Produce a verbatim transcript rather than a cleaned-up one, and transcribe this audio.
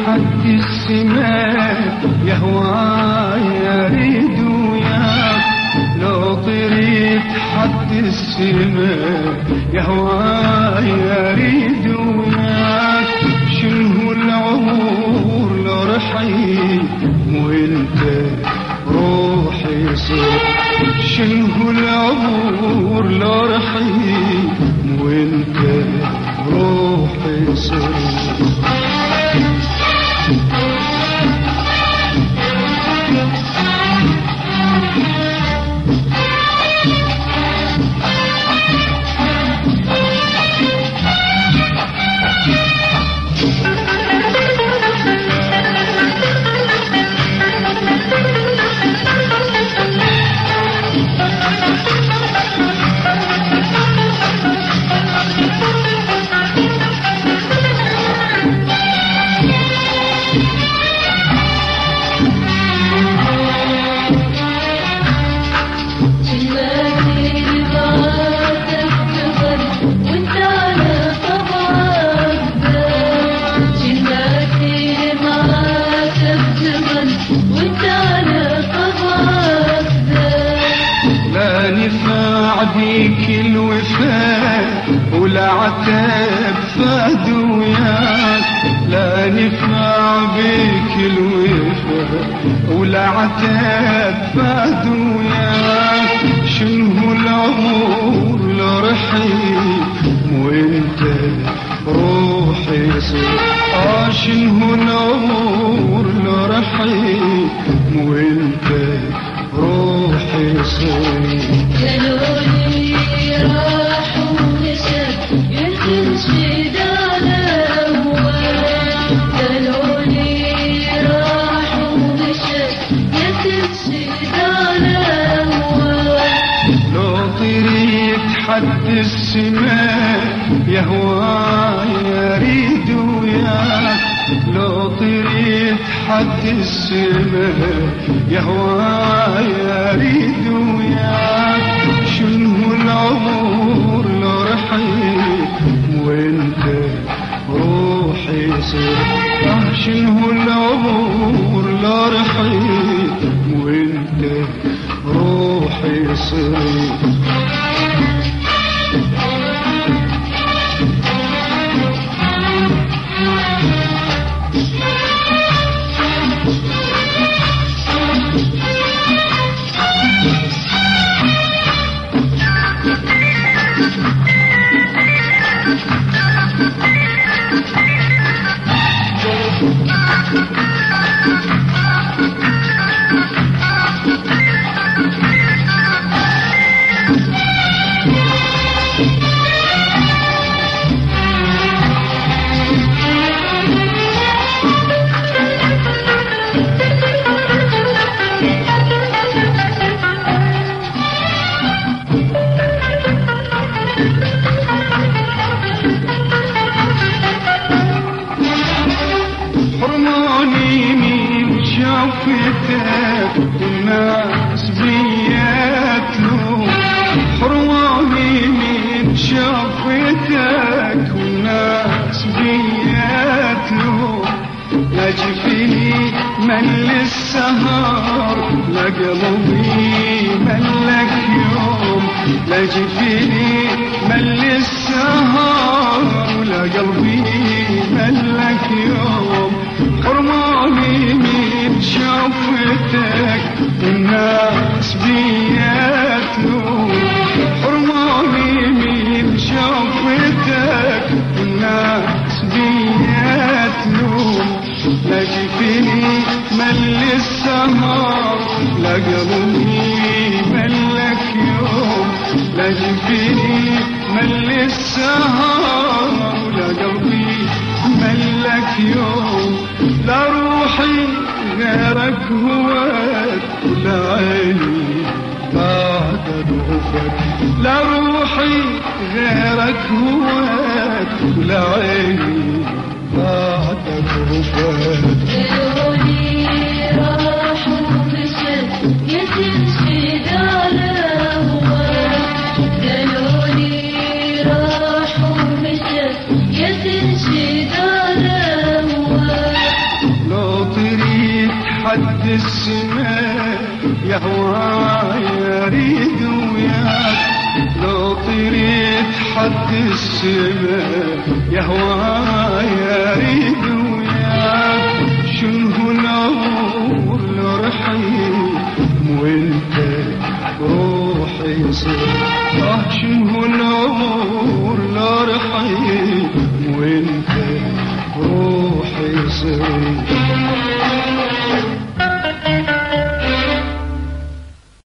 حد السماء يهواي أريد وياك، لو طريت حد السماء يهواي أريد وياك. شنو العمر لو رحيل وانت روحي صرت، شنو العمر لو رحيل وانت روحي صرت. بيك الوفاء ولا عتاب فهد وياك، لا نفع بيك الوفاء ولا عتاب فهد وياك. شنو العمر لو رحيل وانت روحي صرت، اه شنو العمر لو رحيل وانت روحي صرت. قالولي راح ونسى ينشد على هواك، قالولي راح ونسى ينشد على هواك. لو طريت حد السماء يهواي أريد وياك، لو طريت حد السماء يهواي أريد وياك. شنو العمر لو رحيل وانت روحي صرت، اه شنو العمر لو رحيل وانت روحي صرت. شافتك والناس بياتلو، حرماني من شافتك والناس بياتلو. لا جفيني مل السهر لا قلبي ملك يوم، لا جفيني مل السهر ولا قلبي ملك يوم. حرماني من شافتك الناس بياتلو، حرماني من شافتك الناس بياتلو. لا جفيني مل السهر لا قلبي ملك يوم، لا جفيني مل السهر ولا قلبي ملك يوم. لا روحي غيرك هواك ولا عيني بعد ضعفك، لا روحي غيرك هواك ولا عيني بعد ضعفك. قالولي راح ومشت يتنشد على هواك، قالولي راح ومشت يتنشد على هواك. حد السماء يهواي اريد وياك لو طريت حد السماء يهواي اريد وياك شنو العمر لو رحيت وانت روحي صير اه شنو العمر لو رحيت وانت روحي صير